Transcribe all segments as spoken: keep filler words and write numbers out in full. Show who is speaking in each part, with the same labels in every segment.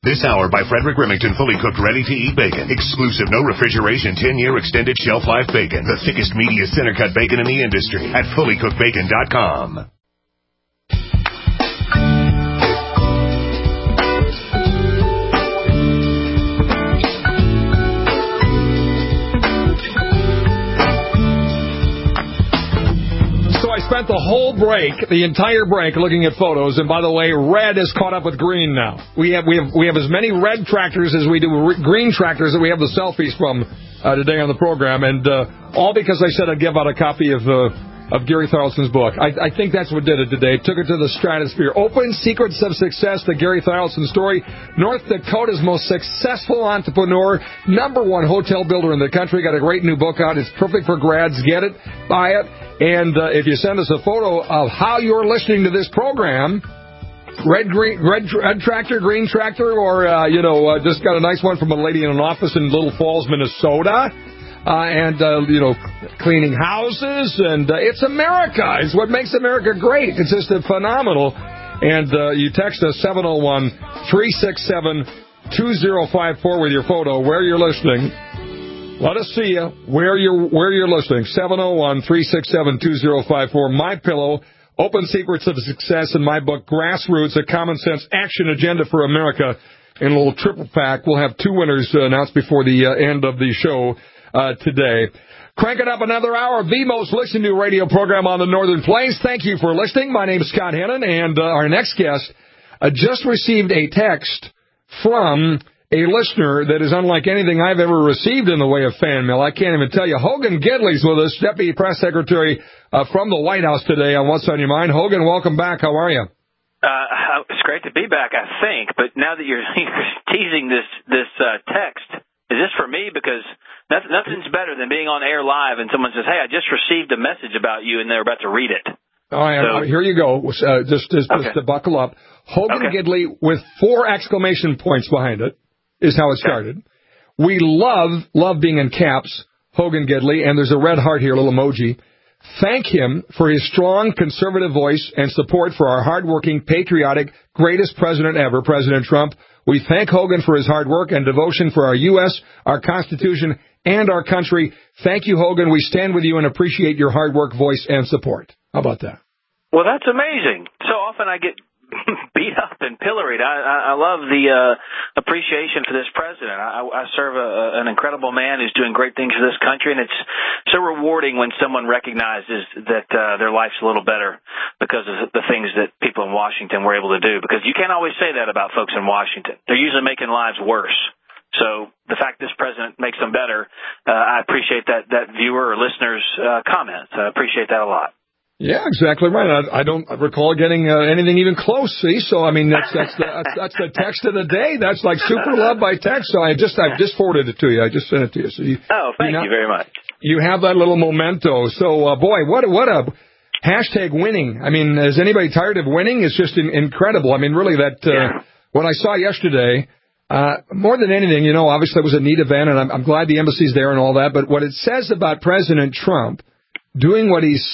Speaker 1: This hour by Frederick Remington, fully cooked, ready-to-eat bacon. Exclusive, no refrigeration, ten-year extended shelf life bacon. The thickest, meatiest, center-cut bacon in the industry at fully cooked bacon dot com.
Speaker 2: I spent the whole break, the entire break, looking at photos. And by the way, red is caught up with green now. We have we have we have as many red tractors as we do re- green tractors that we have the selfies from uh, today on the program, and uh, all because I said I'd give out a copy of uh, of Gary Tharaldson's book. I, I think that's what did it today. Took it to the stratosphere. Open Secrets of Success: The Gary Tharaldson Story. North Dakota's most successful entrepreneur, number one hotel builder in the country. Got a great new book out. It's perfect for grads. Get it, buy it. And uh, if you send us a photo of how you're listening to this program, red, green, red, red tractor, green tractor, or, uh, you know, uh, just got a nice one from a lady in an office in Little Falls, Minnesota, uh, and, uh, you know, cleaning houses, and uh, it's America. It's what makes America great. It's just uh, phenomenal. And uh, you text us seven oh one, three six seven, two oh five four with your photo, where you're listening. Let us see you where you're where you're listening. seven oh one, three six seven, two oh five four. MyPillow, Open Secrets of Success, in my book, Grassroots, a Common Sense Action Agenda for America, in a little triple pack. We'll have two winners uh, announced before the uh, end of the show uh, today. Cranking up another hour of the most listened to radio program on the Northern Plains. Thank you for listening. My name is Scott Hennon, and uh, our next guest uh, just received a text from a listener that is unlike anything I've ever received in the way of fan mail. I can't even tell you. Hogan Gidley's with us, Deputy Press Secretary uh, from the White House today on What's on Your Mind. Hogan, welcome back. How are you?
Speaker 3: Uh, it's great to be back, I think. But now that you're, you're teasing this this uh, text, is this for me? Because nothing, nothing's better than being on air live and someone says, hey, I just received a message about you, and they're about to read it.
Speaker 2: All right, so, here you go. Uh, just just, okay. just to buckle up. Hogan okay. Gidley with four exclamation points behind it. Is how it started. We love, love being in caps, Hogan Gidley, and there's a red heart here, a little emoji. Thank him for his strong conservative voice and support for our hardworking, patriotic, greatest president ever, President Trump. We thank Hogan for his hard work and devotion for our U S, our Constitution, and our country. Thank you, Hogan. We stand with you and appreciate your hard work, voice, and support. How about that?
Speaker 3: Well, that's amazing. So often I get beat up and pilloried. I, I, I love the uh, appreciation for this president. I, I serve a, an incredible man who's doing great things for this country, and it's so rewarding when someone recognizes that uh, their life's a little better because of the things that people in Washington were able to do. Because you can't always say that about folks in Washington. They're usually making lives worse. So the fact this president makes them better, uh, I appreciate that, that viewer or listener's uh, comments. I appreciate that a lot.
Speaker 2: Yeah, exactly right. I, I don't recall getting uh, anything even close. See, so I mean that's that's the that's, that's the text of the day. That's like super love by text. So I just I just forwarded it to you. I just sent it to you. So you,
Speaker 3: oh, thank you, know, you very much.
Speaker 2: You have that little memento. So uh, boy, what what a hashtag winning. I mean, is anybody tired of winning? It's just in, incredible. I mean, really, that uh, yeah. what I saw yesterday. Uh, more than anything, you know, obviously it was a neat event, and I'm, I'm glad the embassy's there and all that. But what it says about President Trump doing what he's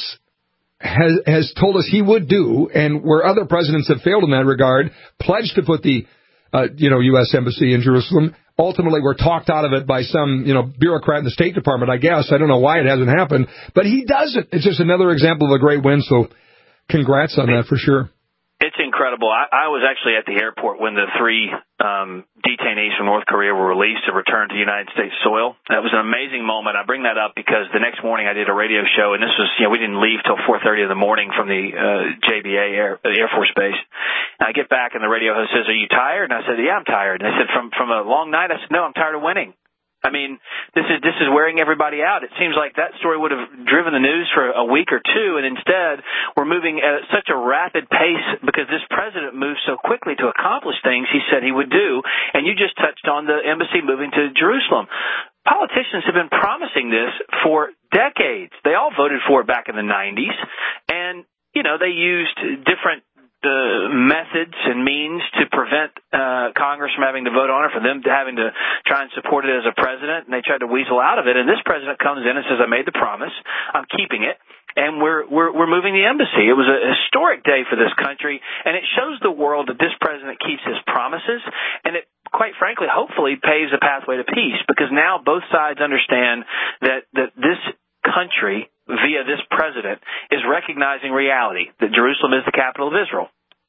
Speaker 2: Has, has told us he would do, and where other presidents have failed in that regard, pledged to put the, uh, you know, U S embassy in Jerusalem. Ultimately, were talked out of it by some, you know, bureaucrat in the State Department, I guess. I don't know why it hasn't happened, but he does it. It's just another example of a great win, so congrats on that for sure.
Speaker 3: It's incredible. I, I was actually at the airport when the three um, detainees from North Korea were released to return to United States soil. That was an amazing moment. I bring that up because the next morning I did a radio show, and this was, you know, we didn't leave till four thirty in the morning from the uh, J B A Air, Air Force Base. And I get back, and the radio host says, "Are you tired?" And I said, "Yeah, I'm tired." And they said, "From from a long night?" I said, "No, I'm tired of winning." I mean, this is this is wearing everybody out. It seems like that story would have driven the news for a week or two, and instead we're moving at such a rapid pace because this president moves so quickly to accomplish things he said he would do. And you just touched on the embassy moving to Jerusalem. Politicians have been promising this for decades. They all voted for it back in the nineties, and, you know, they used different the methods and means to prevent uh, Congress from having to vote on it, for them to having to try and support it as a president, and they tried to weasel out of it. And this president comes in and says, "I made the promise, I'm keeping it, and we're we're we're moving the embassy." It was a historic day for this country, and it shows the world that this president keeps his promises, and it frankly, hopefully paves a pathway to peace, because now both sides understand that, that this country, via this president, is recognizing reality, that Jerusalem is the capital of Israel.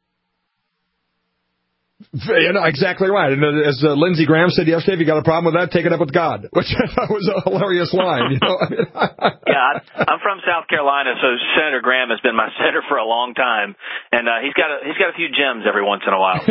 Speaker 2: You know, exactly right. And as uh, Lindsey Graham said yesterday, if you got a problem with that, take it up with God, which I thought was a hilarious line. You know?
Speaker 3: Yeah, I'm from South Carolina, so Senator Graham has been my senator for a long time, and uh, he's got a, he's got a few gems every once in a while.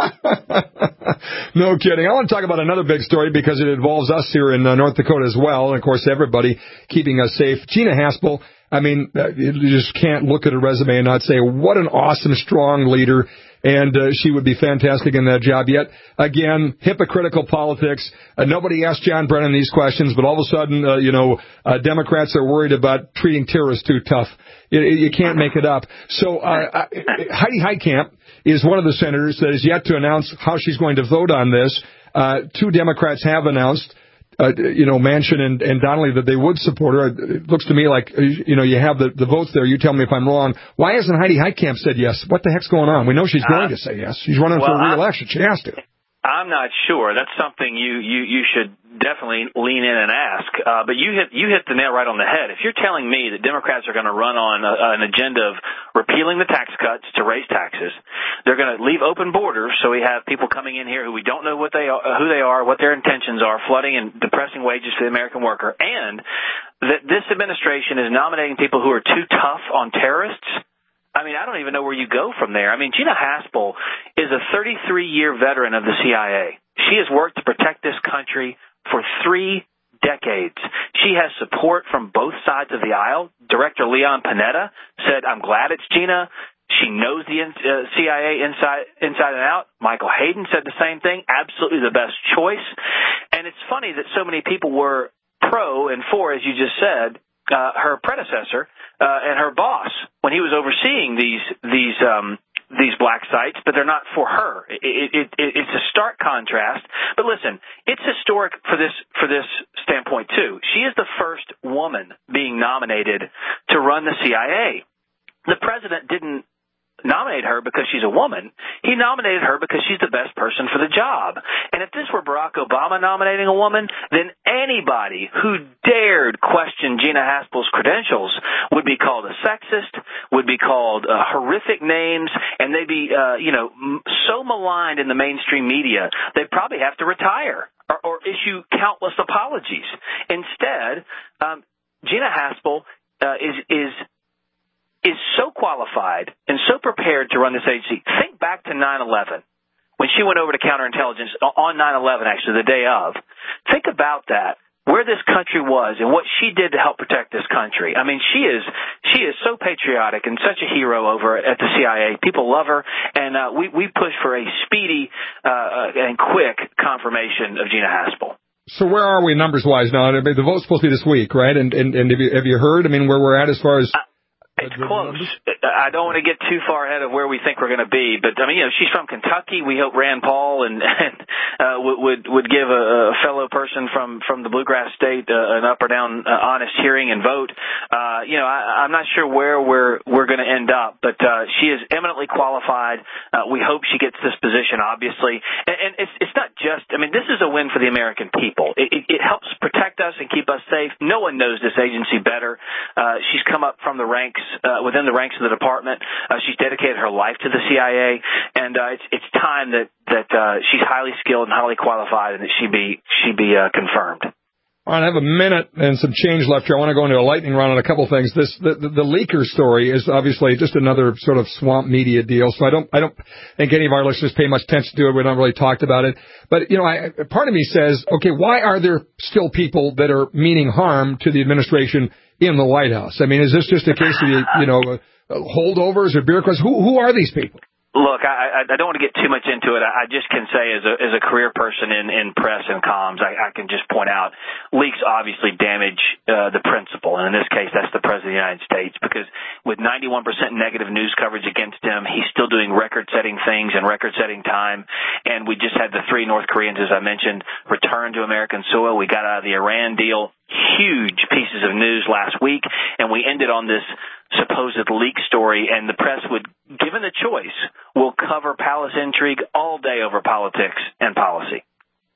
Speaker 2: No kidding. I want to talk about another big story because it involves us here in uh, North Dakota as well, and of course everybody keeping us safe. Gina Haspel. I mean, you just can't look at her resume and not say, what an awesome, strong leader, and uh, she would be fantastic in that job. Yet, again, hypocritical politics. Uh, nobody asked John Brennan these questions, but all of a sudden, uh, you know, uh, Democrats are worried about treating terrorists too tough. You, you can't make it up. So uh, Heidi Heitkamp is one of the senators that is yet to announce how she's going to vote on this. Uh, two Democrats have announced, Uh, you know, Manchin and, and Donnelly, that they would support her. It looks to me like, you know, you have the, the votes there. You tell me if I'm wrong. Why hasn't Heidi Heitkamp said yes? What the heck's going on? We know she's going uh, to say yes. She's running
Speaker 3: well,
Speaker 2: for re-election. She has to.
Speaker 3: I'm not sure. That's something you, you, you should definitely lean in and ask. Uh, but you hit you hit the nail right on the head. If you're telling me that Democrats are going to run on a, an agenda of repealing the tax cuts to raise taxes, they're going to leave open borders, so we have people coming in here who we don't know what they are, who they are, what their intentions are, flooding and depressing wages for the American worker, and that this administration is nominating people who are too tough on terrorists. I mean, I don't even know where you go from there. I mean, Gina Haspel is a thirty-three-year veteran of the C I A. She has worked to protect this country for three decades. She has support from both sides of the aisle. Director Leon Panetta said, I'm glad it's Gina. She knows the uh, C I A inside, inside and out. Michael Hayden said the same thing. Absolutely the best choice. And it's funny that so many people were pro and for, as you just said, uh, her predecessor uh, and her boss when he was overseeing these these um, these black sites, but they're not for her. It, it, it, it's a stark contrast. But listen, it's historic for this for this standpoint too. She is the first woman being nominated to run the C I A. The president didn't nominate her because she's a woman. He nominated her because she's the best person for the job. And if this were Barack Obama nominating a woman, then anybody who dared question Gina Haspel's credentials would be called a sexist, would be called uh, horrific names, and they'd be, uh, you know, m- so maligned in the mainstream media, they'd probably have to retire or, or issue countless apologies. Instead, um, Gina Haspel uh, is is is so qualified and so prepared to run this agency. Think back to nine eleven, when she went over to counterintelligence on nine eleven, actually, the day of. Think about that, where this country was and what she did to help protect this country. I mean, she is she is so patriotic and such a hero over at the C I A. People love her, and uh, we, we push for a speedy uh, and quick confirmation of Gina Haspel.
Speaker 2: So where are we numbers-wise now? The vote's supposed to be this week, right? And, and, and have, you, have you heard, I mean, where we're at as far as... Uh,
Speaker 3: It's close. I don't want to get too far ahead of where we think we're going to be, but I mean, you know, she's from Kentucky. We hope Rand Paul and, and uh, would would give a, a fellow person from from the bluegrass state uh, an up or down uh, honest hearing and vote. Uh, you know, I, I'm not sure where we're we're going to end up, but uh, she is eminently qualified. Uh, we hope she gets this position, obviously, and, and it's it's not just. I mean, this is a win for the American people. It, it, it helps protect us and keep us safe. No one knows this agency better. Uh, she's come up from the ranks. Uh, within the ranks of the department. Uh, she's dedicated her life to the C I A, and uh, it's it's time that that uh, she's highly skilled and highly qualified, and that she be she be uh, confirmed.
Speaker 2: All right, I have a minute and some change left here. I want to go into a lightning round on a couple things. This the, the, the leaker story is obviously just another sort of swamp media deal. So I don't I don't think any of our listeners pay much attention to it. We don't really talked about it. But you know, I, part of me says, okay, why are there still people that are meaning harm to the administration in the White House? I mean, is this just a case of, you know, holdovers or bureaucrats? Who who are these people?
Speaker 3: Look, I, I don't want to get too much into it. I just can say as a, as a career person in, in press and comms, I, I can just point out leaks obviously damage uh, the principal. And in this case, that's the President of the United States, because with ninety-one percent negative news coverage against him, he's still doing record-setting things in record-setting time. And we just had the three North Koreans, as I mentioned, return to American soil. We got out of the Iran deal. Huge pieces of news last week. And we ended on this supposed leak story, and the press would, given the choice, will cover palace intrigue all day over politics and policy.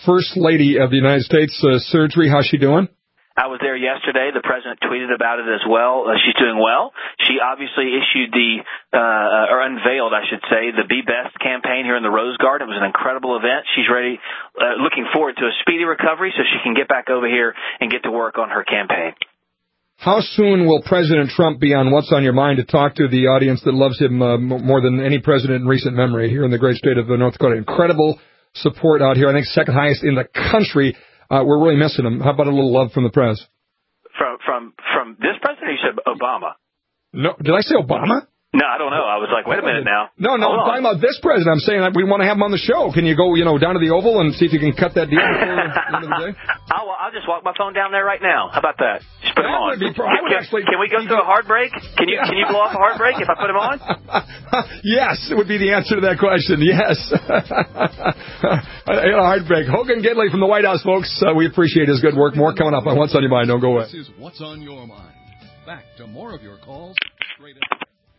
Speaker 2: First Lady of the United States uh, surgery. How's she doing?
Speaker 3: I was there yesterday. The president tweeted about it as well. Uh, she's doing well. She obviously issued the, uh, or unveiled, I should say, the Be Best campaign here in the Rose Garden. It was an incredible event. She's ready, uh, looking forward to a speedy recovery so she can get back over here and get to work on her campaign.
Speaker 2: How soon will President Trump be on What's on Your Mind to talk to the audience that loves him uh, more than any president in recent memory here in the great state of North Dakota? Incredible support out here. I think second highest in the country. Uh, we're really missing him. How about a little love from the press?
Speaker 3: From from from this president, you said Obama.
Speaker 2: No, did I say Obama?
Speaker 3: No, I don't know. I was like, wait a minute now.
Speaker 2: No, no,
Speaker 3: Hold
Speaker 2: I'm
Speaker 3: on.
Speaker 2: talking about this president. I'm saying that we want to have him on the show. Can you go, you know, down to the Oval and see if you can cut that deal before the end of the day?
Speaker 3: I'll, I'll just walk my phone down there right now. How about that? Just put
Speaker 2: that
Speaker 3: him on.
Speaker 2: Would be pro- I would
Speaker 3: can,
Speaker 2: actually,
Speaker 3: can we go through a hard break? Can you can you blow off a hard break if I put him on?
Speaker 2: Yes, would be the answer to that question. Yes. A hard break. Hogan Gidley from the White House, folks. Uh, we appreciate his good work. More coming up on What's on Your Mind. Don't go away.
Speaker 4: This is What's on Your Mind. Back to more of your calls straight up.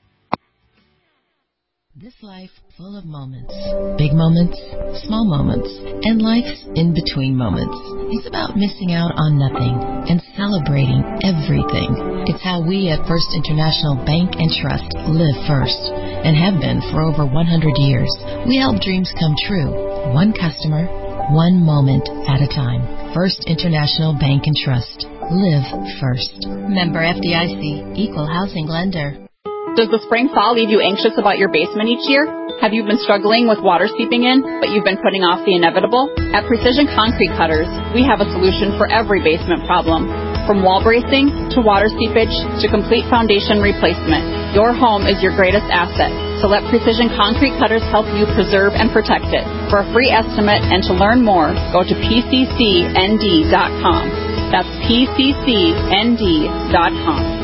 Speaker 5: This life full of moments, big moments, small moments, and life's in-between moments. It's about missing out on nothing and celebrating everything. It's how we at First International Bank and Trust live first and have been for over one hundred years. We help dreams come true, one customer, one moment at a time. First International Bank and Trust. Live first. Member F D I C, Equal Housing Lender.
Speaker 6: Does the spring fall leave you anxious about your basement each year? Have you been struggling with water seeping in, but you've been putting off the inevitable? At Precision Concrete Cutters, we have a solution for every basement problem. From wall bracing to water seepage to complete foundation replacement, your home is your greatest asset. So let Precision Concrete Cutters help you preserve and protect it. For a free estimate and to learn more, go to P C C N D dot com. That's P C C N D dot com.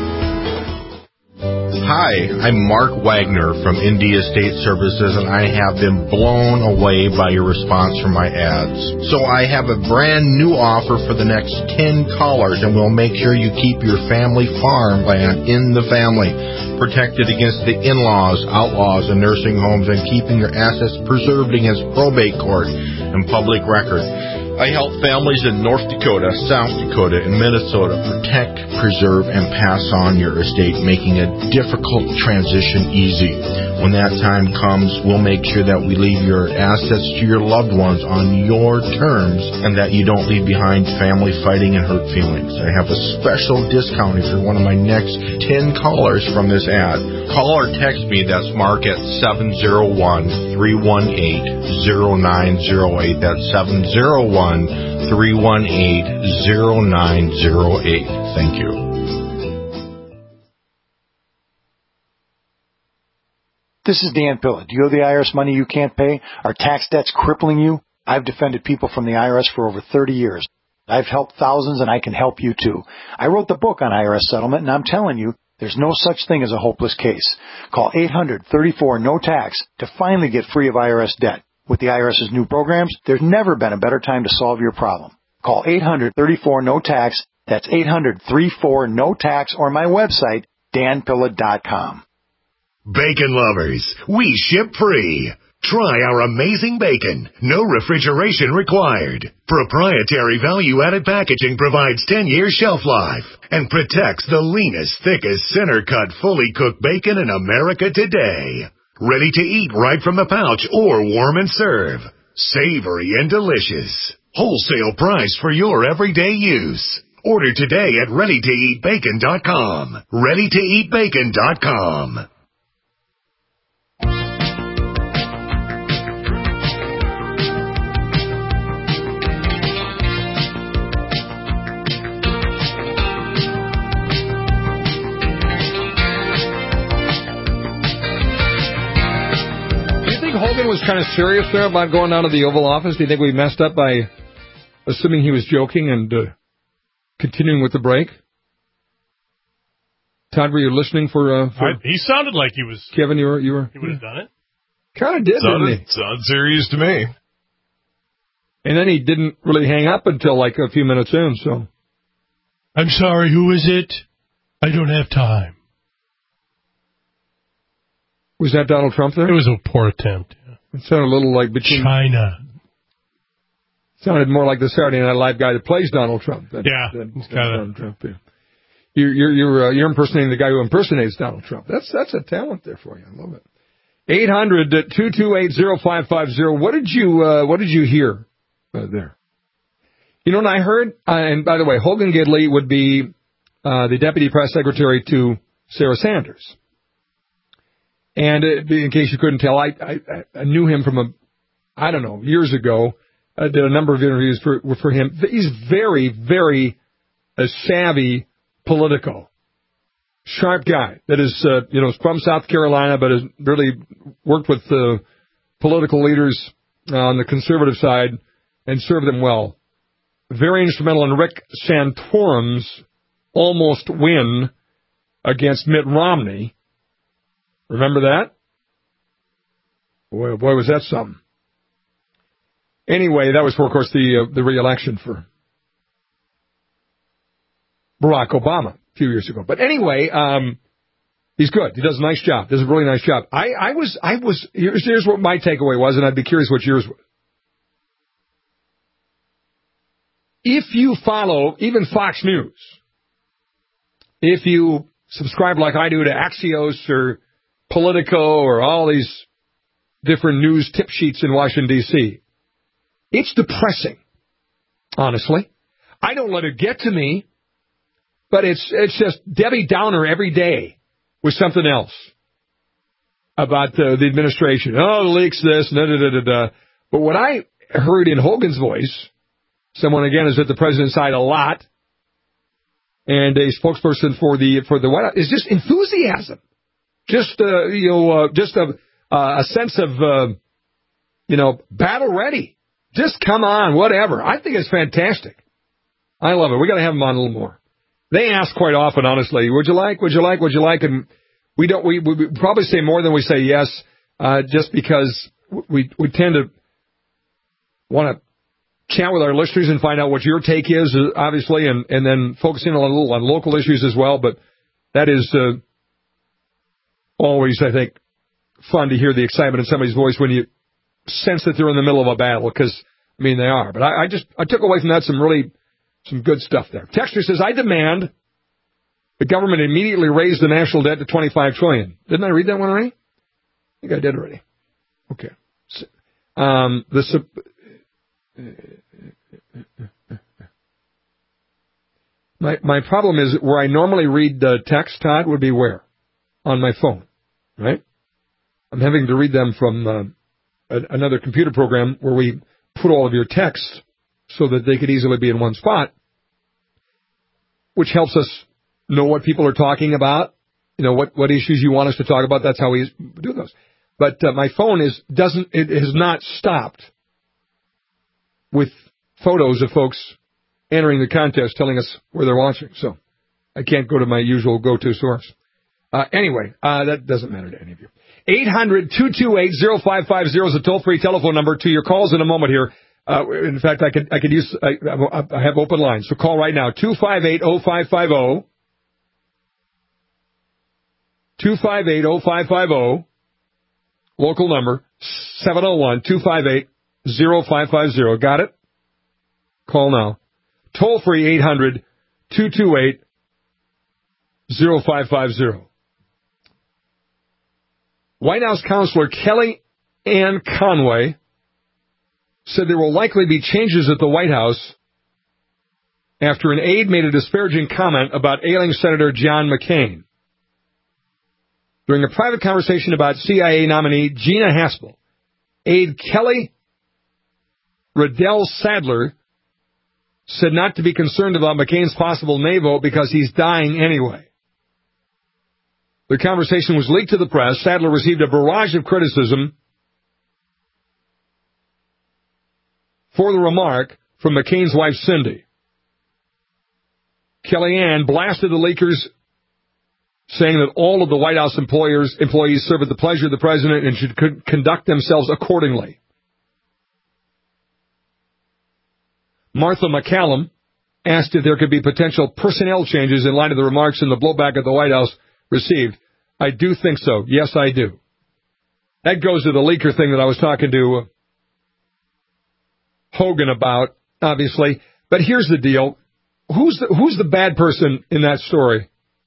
Speaker 7: Hi, I'm Mark Wagner from India State Services, and I have been blown away by your response from my ads. So I have a brand new offer for the next ten callers, and we'll make sure you keep your family farmland in the family, protected against the in-laws, outlaws, and nursing homes, and keeping your assets preserved against probate court and public record. I help families in North Dakota, South Dakota, and Minnesota protect, preserve, and pass on your estate, making a difficult transition easy. When that time comes, we'll make sure that we leave your assets to your loved ones on your terms and that you don't leave behind family fighting and hurt feelings. I have a special discount if you're one of my next ten callers from this ad. Call or text me, that's Mark, at seven oh one, three one eight, oh nine oh eight. That's seven oh one, three one eight, oh nine oh eight. Thank you.
Speaker 8: This is Dan Pilla. Do you owe the I R S money you can't pay? Are tax debts crippling you? I've defended people from the I R S for over thirty years. I've helped thousands, and I can help you too. I wrote the book on I R S settlement, and I'm telling you, there's no such thing as a hopeless case. Call eight hundred, thirty-four, no tax to finally get free of I R S debt. With the IRS's new programs, there's never been a better time to solve your problem. Call eight hundred, thirty-four, no tax. That's eight hundred, thirty-four, no tax, or my website, dan pilla dot com.
Speaker 1: Bacon lovers, we ship free. Try our amazing bacon. No refrigeration required. Proprietary value-added packaging provides ten-year shelf life and protects the leanest, thickest, center-cut, fully cooked bacon in America today. Ready to eat right from the pouch or warm and serve. Savory and delicious. Wholesale price for your everyday use. Order today at ready to eat bacon dot com. ready to eat bacon dot com.
Speaker 2: Hogan was kind of serious there about going down to the Oval Office. Do you think we messed up by assuming he was joking and uh, continuing with the break? Todd, were you listening for? Uh, for
Speaker 9: I, he sounded like he was.
Speaker 2: Kevin, you were. You were.
Speaker 9: He would have done it.
Speaker 2: Kind of did,
Speaker 10: sounded,
Speaker 2: didn't he?
Speaker 10: Sounded serious to me.
Speaker 2: And then he didn't really hang up until like a few minutes in. So,
Speaker 9: I'm sorry. Who is it? I don't have time.
Speaker 2: Was that Donald Trump there?
Speaker 9: It was a poor attempt. Yeah.
Speaker 2: It sounded a little like between
Speaker 9: China.
Speaker 2: Sounded more like the Saturday Night Live guy that plays Donald Trump than,
Speaker 9: yeah,
Speaker 2: than, than
Speaker 9: kinda.
Speaker 2: Donald Trump. Yeah. You're you're you're, uh, you're impersonating the guy who impersonates Donald Trump. That's that's a talent there for you. I love it. eight hundred, two two eight, oh five five oh. What did you uh, what did you hear uh, there? You know what I heard? Uh, and by the way, Hogan Gidley would be uh, the deputy press secretary to Sarah Sanders. And uh, in case you couldn't tell, I, I I knew him from a I don't know years ago. I did a number of interviews for for him. He's very very uh, savvy. Politico, sharp guy that is, uh, you know, from South Carolina, but has really worked with uh, political leaders uh, on the conservative side and served them well. Very instrumental in Rick Santorum's almost win against Mitt Romney. Remember that? Boy, boy, was that something. Anyway, that was for, of course, the uh, the re-election for Barack Obama a few years ago. But anyway, um, he's good. He does a nice job. Does a really nice job. I, I was, I was, here's, here's what my takeaway was, and I'd be curious what yours was. If you follow even Fox News, if you subscribe like I do to Axios or Politico or all these different news tip sheets in Washington, D C, it's depressing, honestly. I don't let it get to me. But it's it's just Debbie Downer every day with something else about the, the administration. Oh, leaks this, da, da, da, da, da. But what I heard in Hogan's voice, someone, again, is at the president's side a lot, and a spokesperson for the for the White House, is just enthusiasm. Just, uh, you know, uh, just a, uh, a sense of, uh, you know, battle ready. Just come on, whatever. I think it's fantastic. I love it. We got to have them on a little more. They ask quite often, honestly, would you like, would you like, would you like? And we don't, we, we probably say more than we say yes, uh, just because we, we tend to want to chat with our listeners and find out what your take is, obviously, and, and then focusing on a little on local issues as well. But that is, uh, always, I think, fun to hear the excitement in somebody's voice when you sense that they're in the middle of a battle, because, I mean, they are. But I, I just, I took away from that some really, Some good stuff there. Texter says, I demand the government immediately raise the national debt to twenty-five trillion dollars. Didn't I read that one already? I think I did already. Okay. Um, the my my problem is where I normally read the text, Todd, would be where? On my phone, right? I'm having to read them from uh, a, another computer program where we put all of your text so that they could easily be in one spot, which helps us know what people are talking about, you know, what, what issues you want us to talk about. That's how we do those. But uh, my phone is doesn't it has not stopped with photos of folks entering the contest telling us where they're watching. So I can't go to my usual go-to source. Uh, anyway, uh, that doesn't matter to any of you. eight hundred, two two eight, oh five five oh is a toll-free telephone number. To your calls in a moment here. Uh, in fact, I could I could use I, I have open lines, so call right now two five eight oh five five oh two five eight oh five five oh local number seven oh one, two five eight, oh five five oh. Got it? Call now. Toll free eight hundred, two two eight, oh five five oh. White House counselor Kellyanne Conway said there will likely be changes at the White House after an aide made a disparaging comment about ailing Senator John McCain. During a private conversation about C I A nominee Gina Haspel, aide Kelly Riddell Sadler said not to be concerned about McCain's possible nay vote because he's dying anyway. The conversation was leaked to the press. Sadler received a barrage of criticism for the remark from McCain's wife, Cindy. Kellyanne blasted the leakers, saying that all of the White House employers, employees serve at the pleasure of the president and should co- conduct themselves accordingly. Martha McCallum asked if there could be potential personnel changes in light of the remarks and the blowback at the White House received. I do think so. Yes, I do. That goes to the leaker thing that I was talking to uh, Hogan about, obviously. But here's the deal. Who's the, who's the bad person in that story?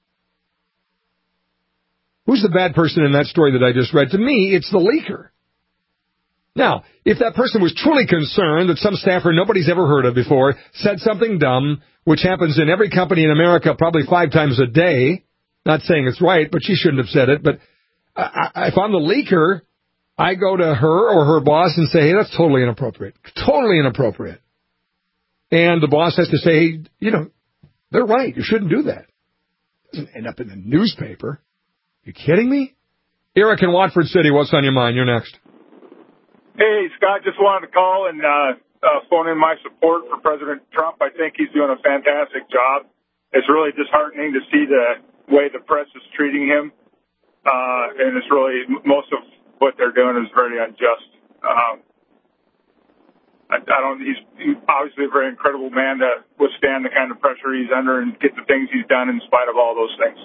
Speaker 2: Who's the bad person in that story that I just read? To me, it's the leaker. Now, if that person was truly concerned that some staffer nobody's ever heard of before said something dumb, which happens in every company in America probably five times a day, not saying it's right, but she shouldn't have said it, but I, if I'm the leaker, I go to her or her boss and say, hey, that's totally inappropriate. Totally inappropriate. And the boss has to say, hey, you know, they're right. You shouldn't do that. It doesn't end up in the newspaper. You kidding me? Eric in Watford City, what's on your mind? You're next.
Speaker 10: Hey, Scott, just wanted to call and uh, uh, phone in my support for President Trump. I think he's doing a fantastic job. It's really disheartening to see the way the press is treating him. Uh, and it's really, most of what they're doing is very unjust. Um, I, I don't, he's, he's obviously a very incredible man to withstand the kind of pressure he's under and get the things he's done in spite of all those things.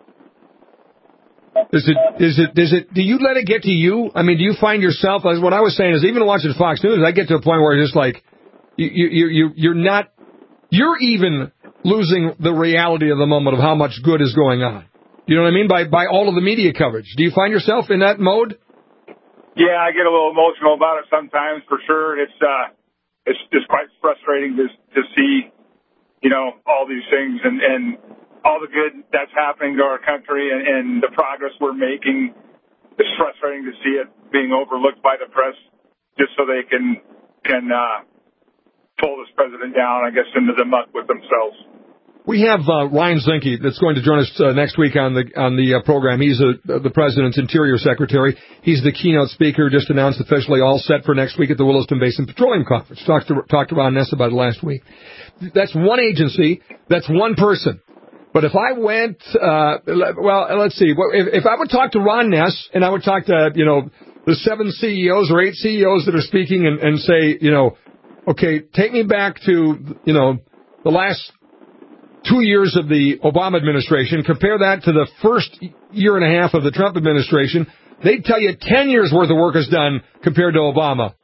Speaker 2: Is it, is it, is it, do you let it get to you? I mean, do you find yourself, as what I was saying is even watching Fox News, I get to a point where it's just like, you, you, you, you're not, you're even losing the reality of the moment of how much good is going on. You know what I mean? By, by all of the media coverage. Do you find yourself in that mode?
Speaker 10: Yeah, I get a little emotional about it sometimes, for sure. It's, uh, it's just quite frustrating to, to see, you know, all these things and, and, all the good that's happening to our country and, and the progress we're making. It's frustrating to see it being overlooked by the press just so they can can uh, pull this president down, I guess, into the muck with themselves.
Speaker 2: We have uh, Ryan Zinke that's going to join us uh, next week on the on the uh, program. He's a, the president's Interior Secretary. He's the keynote speaker, just announced officially, all set for next week at the Williston Basin Petroleum Conference. Talked to, talked to Ron Ness about it last week. That's one agency. That's one person. But if I went, uh, well, let's see, if, if I would talk to Ron Ness and I would talk to, you know, the seven C E Os or eight C E Os that are speaking and, and say, you know, okay, take me back to, you know, the last two years of the Obama administration, compare that to the first year and a half of the Trump administration, they'd tell you ten years worth of work is done compared to Obama.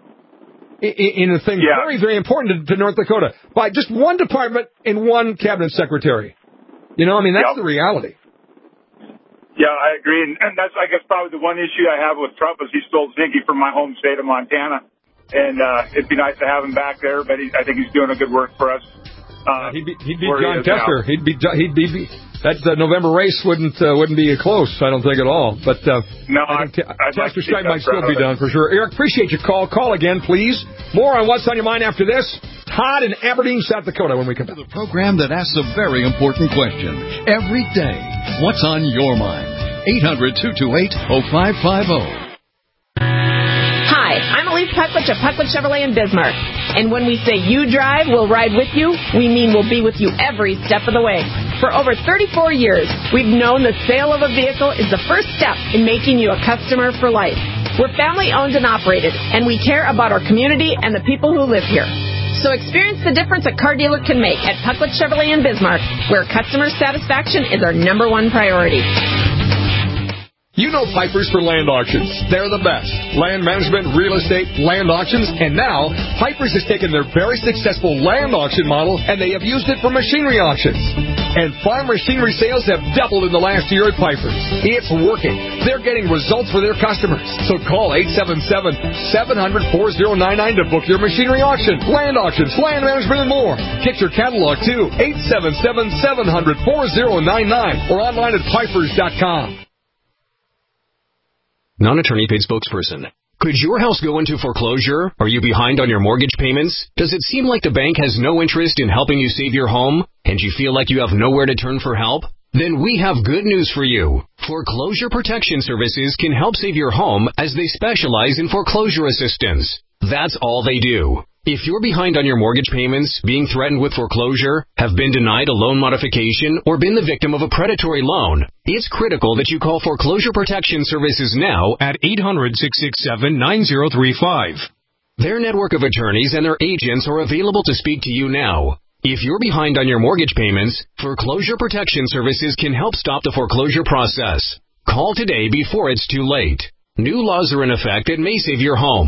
Speaker 2: In a thing yeah. very, very important to, to North Dakota by just one department and one cabinet secretary. You know, I mean, that's yep. the reality.
Speaker 10: Yeah, I agree. And, and that's, I guess, probably the one issue I have with Trump is he stole Zinke from my home state of Montana. And uh, it'd be nice to have him back there, but he, I think he's doing a good work for us. Uh,
Speaker 2: he'd be, he'd be John he Tester. Now. He'd be, he'd be, that uh, November race wouldn't uh, wouldn't be close, I don't think at all. But uh,
Speaker 10: no,
Speaker 2: I think
Speaker 10: I,
Speaker 2: t- Tester strike might still be done for sure. Eric, appreciate your call. Call again, please. More on What's on Your Mind after this. Todd in Aberdeen, South Dakota, when we come back.
Speaker 4: The program that asks a very important question every day. What's on your mind? eight hundred, two two eight, oh five five oh.
Speaker 11: Hi, I'm Elise Puckwich of Puckwich Chevrolet in Bismarck. And when we say you drive, we'll ride with you, we mean we'll be with you every step of the way. For over thirty-four years, we've known the sale of a vehicle is the first step in making you a customer for life. We're family owned and operated, and we care about our community and the people who live here. So experience the difference a car dealer can make at Puckwich Chevrolet in Bismarck, where customer satisfaction is our number one priority.
Speaker 2: You know Piper's for land auctions. They're the best. Land management, real estate, land auctions, and now Piper's has taken their very successful land auction model and they have used it for machinery auctions. And farm machinery sales have doubled in the last year at Piper's. It's working. They're getting results for their customers. So call eight seven seven, seven hundred, four oh nine nine to book your machinery auction, land auctions, land management, and more. Get your catalog too. eight seven seven, seven hundred, four oh nine nine or online at pipers dot com.
Speaker 12: Non-attorney paid spokesperson. Could your house go into foreclosure? Are you behind on your mortgage payments? Does it seem like the bank has no interest in helping you save your home? And you feel like you have nowhere to turn for help? Then we have good news for you. Foreclosure Protection Services can help save your home as they specialize in foreclosure assistance. That's all they do. If you're behind on your mortgage payments, being threatened with foreclosure, have been denied a loan modification, or been the victim of a predatory loan, it's critical that you call Foreclosure Protection Services now at eight hundred, six six seven, nine oh three five. Their network of attorneys and their agents are available to speak to you now. If you're behind on your mortgage payments, Foreclosure Protection Services can help stop the foreclosure process. Call today before it's too late. New laws are in effect that may save your home.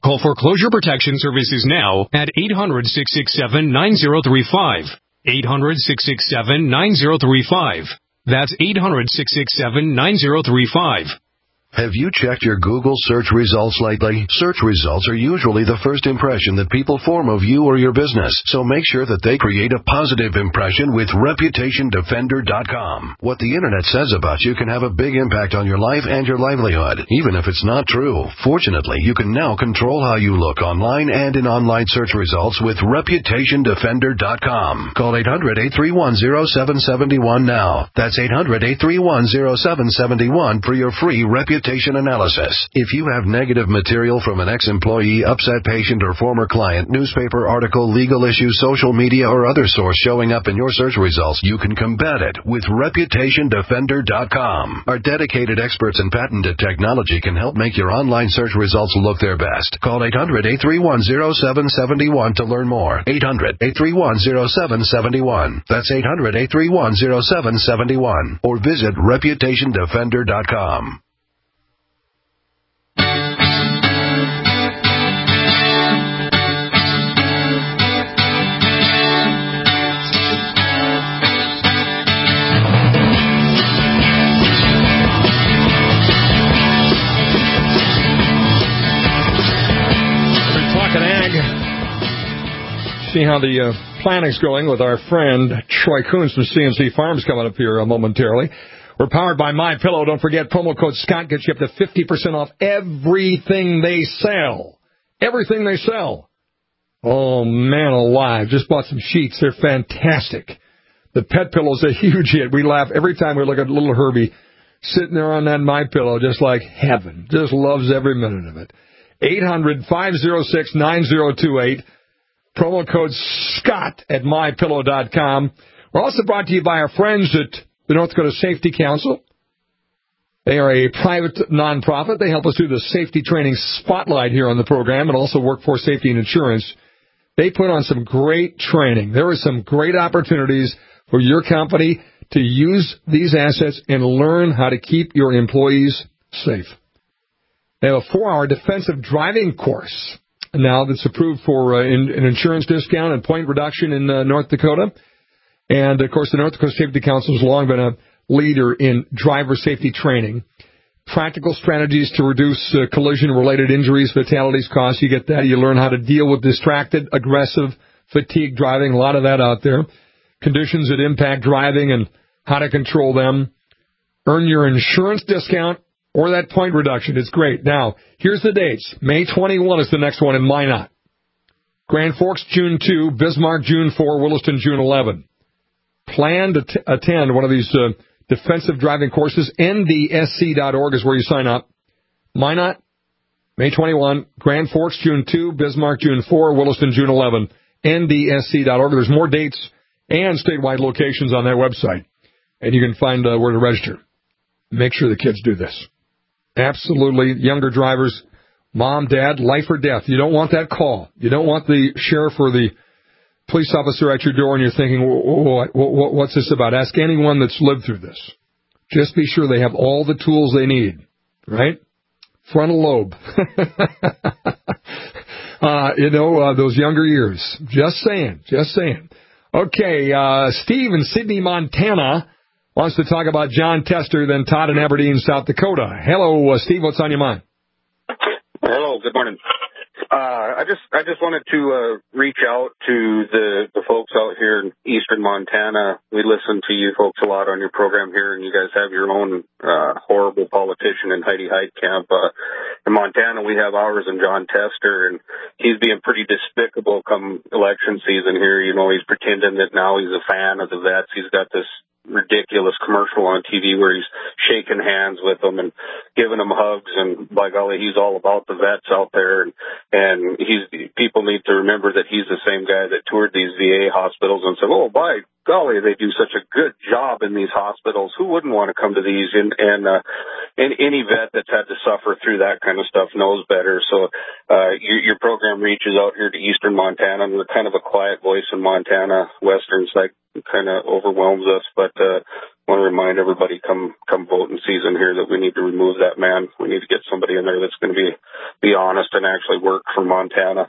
Speaker 12: Call Foreclosure Protection Services now at eight hundred, six six seven, nine zero three five. eight hundred, six six seven, nine zero three five. That's eight hundred, six six seven, nine zero three five.
Speaker 13: Have you checked your Google search results lately? Search results are usually the first impression that people form of you or your business, so make sure that they create a positive impression with Reputation Defender dot com. What the Internet says about you can have a big impact on your life and your livelihood, even if it's not true. Fortunately, you can now control how you look online and in online search results with Reputation Defender dot com. Call eight hundred, eight three one, zero seven seven one now. That's eight hundred, eight three one, zero seven seven one for your free reputation analysis. If you have negative material from an ex-employee, upset patient, or former client, newspaper article, legal issue, social media, or other source showing up in your search results, you can combat it with Reputation Defender dot com. Our dedicated experts in patented technology can help make your online search results look their best. Call eight hundred, eight three one, zero seven seven one to learn more. eight hundred, eight three one, zero seven seven one. That's eight hundred, eight three one, zero seven seven one. Or visit Reputation Defender dot com.
Speaker 2: See how the uh, planning's going with our friend Troy Coons from C N C Farms coming up here uh, momentarily. We're powered by MyPillow. Don't forget, promo code Scott gets you up to fifty percent off everything they sell. Everything they sell. Oh, man alive. Just bought some sheets. They're fantastic. The pet pillow's a huge hit. We laugh every time we look at little Herbie sitting there on that MyPillow just like heaven. Just loves every minute of it. eight hundred, five oh six, nine oh two eight. Promo code Scott at My Pillow dot com. We're also brought to you by our friends at the North Dakota Safety Council. They are a private nonprofit. They help us do the safety training spotlight here on the program and also workforce safety and insurance. They put on some great training. There are some great opportunities for your company to use these assets and learn how to keep your employees safe. They have a four-hour defensive driving course now that's approved for uh, in, an insurance discount and point reduction in uh, North Dakota. And, of course, the North Dakota Safety Council has long been a leader in driver safety training. Practical strategies to reduce uh, collision-related injuries, fatalities, costs. You get that. You learn how to deal with distracted, aggressive, fatigued driving. A lot of that out there. Conditions that impact driving and how to control them. Earn your insurance discount or that point reduction. It's great. Now, here's the dates. May twenty-first is the next one in Minot. Grand Forks, June second. Bismarck, June fourth. Williston, June eleventh. Plan to t- attend one of these uh, defensive driving courses. N D S C dot org is where you sign up. Minot, May twenty-first. Grand Forks, June second. Bismarck, June fourth. Williston, June eleventh. N D S C dot org. There's more dates and statewide locations on that website. And you can find uh, where to register. Make sure the kids do this. Absolutely. Younger drivers, mom, dad, life or death. You don't want that call. You don't want the sheriff or the police officer at your door and you're thinking, what, what, what's this about? Ask anyone that's lived through this. Just be sure they have all the tools they need, right? Frontal lobe. uh, you know, uh, those younger years. Just saying, just saying. Okay, uh, Steve in Sidney, Montana wants to talk about John Tester, then Todd in Aberdeen, South Dakota. Hello, uh, Steve. What's on your mind?
Speaker 14: Hello. Good morning. Uh, I just I just wanted to uh, reach out to the, the folks out here in eastern Montana. We listen to you folks a lot on your program here, and you guys have your own uh, horrible politician in Heidi Heitkamp. Uh, in Montana, we have ours in John Tester, and he's being pretty despicable come election season here. You know, he's pretending that now he's a fan of the vets. He's got this ridiculous commercial on T V where he's shaking hands with them and giving them hugs, and by golly, he's all about the vets out there. And, and he's people need to remember that he's the same guy that toured these V A hospitals and said, "Oh, by golly, they do such a good job in these hospitals. Who wouldn't want to come to these?" And and, uh, and any vet that's had to suffer through that kind of stuff knows better. So uh, your, your program reaches out here to eastern Montana, and we're kind of a quiet voice in Montana. Western side kind of overwhelms us, but uh, want to remind everybody come come voting season here that we need to remove that man. We need to get somebody in there that's going to be be honest and actually work for Montana.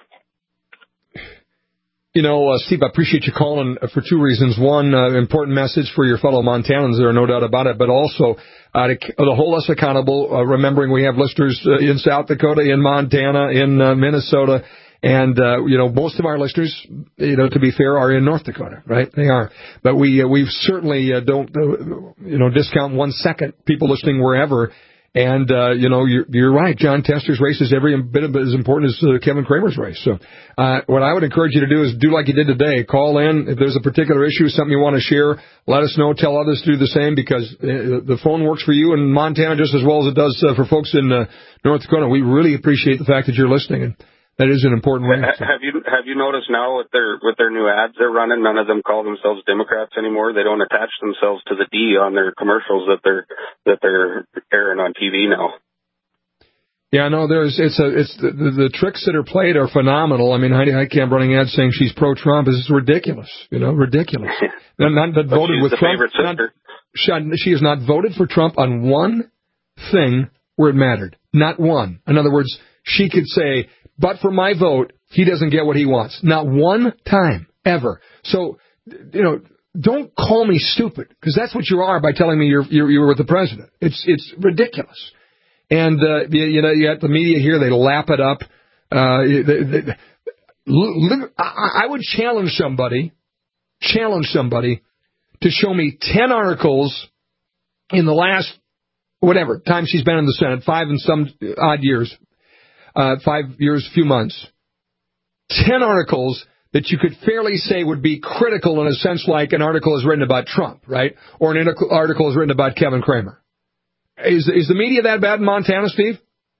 Speaker 2: You know, uh, Steve, I appreciate you calling for two reasons. One, uh, important message for your fellow Montanans, there are no doubt about it, but also uh, to, to hold us accountable, uh, remembering we have listeners uh, in South Dakota, in Montana, in uh, Minnesota, and, uh, you know, most of our listeners, you know, to be fair, are in North Dakota, right? They are. But we uh, we certainly uh, don't, uh, you know, discount one second people listening wherever. And, uh, you know, you're, you're right. Jon Tester's race is every bit as important as uh, Kevin Cramer's race. So, uh, what I would encourage you to do is do like you did today. Call in. If there's a particular issue, something you want to share, let us know. Tell others to do the same, because uh, the phone works for you in Montana just as well as it does uh, for folks in uh, North Dakota. We really appreciate the fact that you're listening. And that is an important race. So.
Speaker 14: Have you have you noticed now with their with their new ads they're running, none of them call themselves Democrats anymore. They don't attach themselves to the D on their commercials that they're that they're airing on T V now.
Speaker 2: Yeah, no, there's it's a it's the, the, the tricks that are played are phenomenal. I mean, Heidi Heitkamp running ads saying she's pro-Trump is ridiculous. You know, ridiculous. Not that voted with Trump. Not, she, she has not voted for Trump on one thing where it mattered. Not one. In other words, she could say, but for my vote, he doesn't get what he wants. Not one time, ever. So, you know, don't call me stupid, because that's what you are by telling me you're, you're, you're with the president. It's, it's ridiculous. And, uh, you, you know, you got the media here, they lap it up. Uh, they, they, I would challenge somebody, challenge somebody to show me ten articles in the last, whatever, time she's been in the Senate, five and some odd years. Uh, five years, few months, ten articles that you could fairly say would be critical in a sense, like an article is written about Trump, right? Or an article is written about Kevin Cramer. Is is the media that bad in Montana, Steve?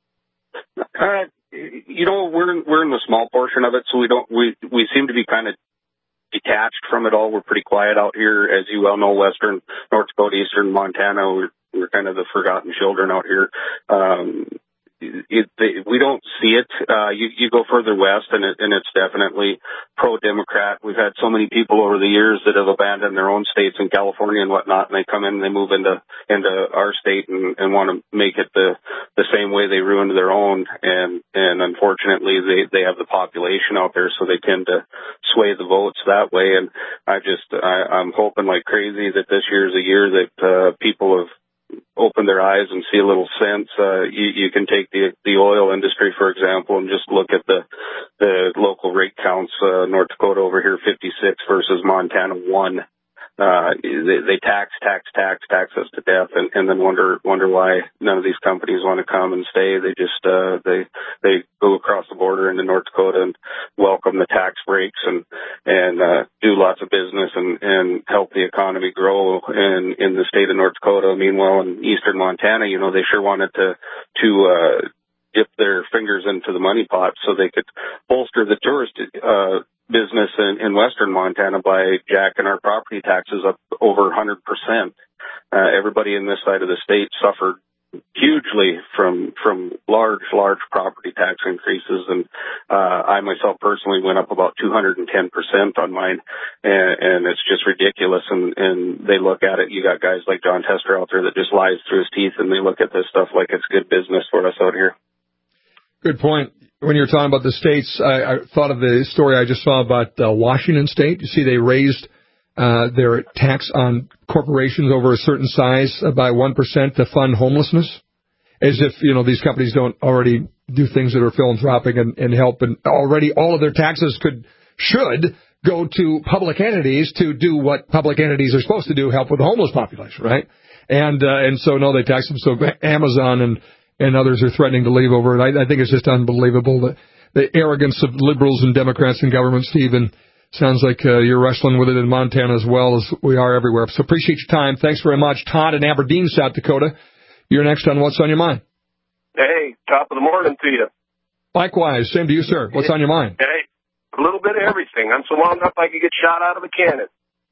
Speaker 14: Uh, you know, we're in, we're in the small portion of it, so we don't we we seem to be kind of detached from it all. We're pretty quiet out here, as you well know. Western North Dakota, Eastern Montana, we're we're kind of the forgotten children out here. Um, It, they, we don't see it. Uh, you, you go further west, and, it, and it's definitely pro-Democrat. We've had so many people over the years that have abandoned their own states in California and whatnot, and they come in and they move into into our state and, and want to make it the the same way they ruined their own. And and unfortunately, they they have the population out there, so they tend to sway the votes that way. And I just I, I'm hoping like crazy that this year's a year that uh, people have open their eyes and see a little sense. Uh, you, you can take the the oil industry, for example, and just look at the the local rate counts. Uh, North Dakota over here, fifty-six versus Montana, one. Uh, they, they tax, tax, tax, tax us to death, and, and then wonder wonder why none of these companies want to come and stay. They just uh, they they go across the border into North Dakota and welcome the tax breaks and and uh, do lots of business and, and help the economy grow in in the state of North Dakota. Meanwhile, in eastern Montana, you know, they sure wanted to to uh, dip their fingers into the money pot so they could bolster the tourist uh, business in, in western Montana by jacking our property taxes up over one hundred percent. Uh, everybody in this side of the state suffered hugely from from large, large property tax increases, and uh, I myself personally went up about two hundred ten percent on mine, and, and it's just ridiculous. And, and they look at it. You got guys like Jon Tester out there that just lies through his teeth, and they look at this stuff like it's good business for us out here.
Speaker 2: Good point. When you're talking about the states, I, I thought of the story I just saw about uh, Washington State. You see, they raised uh, their tax on corporations over a certain size uh, by one percent to fund homelessness, as if, you know, these companies don't already do things that are philanthropic and, and help. And already all of their taxes could, should go to public entities to do what public entities are supposed to do, help with the homeless population, right? And uh, and so, no, they tax them. So Amazon and and others are threatening to leave over it. I, I think it's just unbelievable, the, the arrogance of liberals and Democrats in government, Stephen. Sounds like uh, you're wrestling with it in Montana as well as we are everywhere. So appreciate your time. Thanks very much. Todd in Aberdeen, South Dakota. You're next on What's on Your Mind.
Speaker 15: Hey, top of the morning to you.
Speaker 2: Likewise. Same to you, sir. What's on your mind?
Speaker 15: Hey, a little bit of everything. I'm so wound up I could get shot out of a cannon.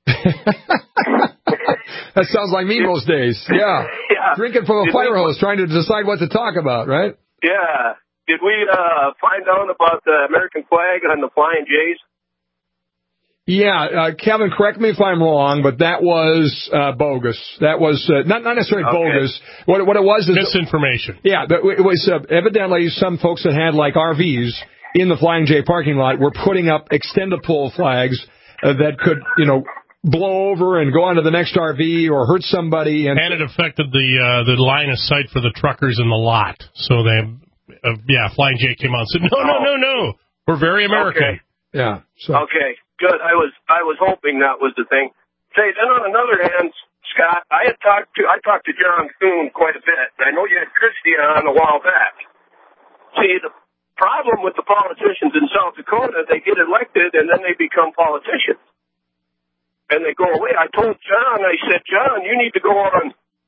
Speaker 2: That sounds like me most days. Yeah.
Speaker 15: Yeah.
Speaker 2: Drinking from a
Speaker 15: Did
Speaker 2: fire
Speaker 15: we,
Speaker 2: hose, trying to decide what to talk about, right?
Speaker 15: Yeah. Did we uh, find out about the American flag on the Flying J's?
Speaker 2: Yeah, uh, Kevin, correct me if I'm wrong, but that was uh, bogus. That was uh, not not necessarily okay. bogus. What what it was is
Speaker 9: misinformation.
Speaker 2: Yeah, but it was uh, evidently some folks that had like R Vs in the Flying J parking lot were putting up extended pole flags uh, that could, you know, blow over and go onto the next R V or hurt somebody, and,
Speaker 9: and it affected the uh, the line of sight for the truckers in the lot. So they, uh, yeah, Flying J came out and said, no, no, no, no, we're very American.
Speaker 15: Okay.
Speaker 2: Yeah. So.
Speaker 15: Okay. Good. I was I was hoping that was the thing. Say, then on another hand, Scott, I had talked to I talked to John Thune quite a bit. I know you had Christie on a while back. See, the problem with the politicians in South Dakota, they get elected and then they become politicians. And they go away. I told John, I said, John, you need to go on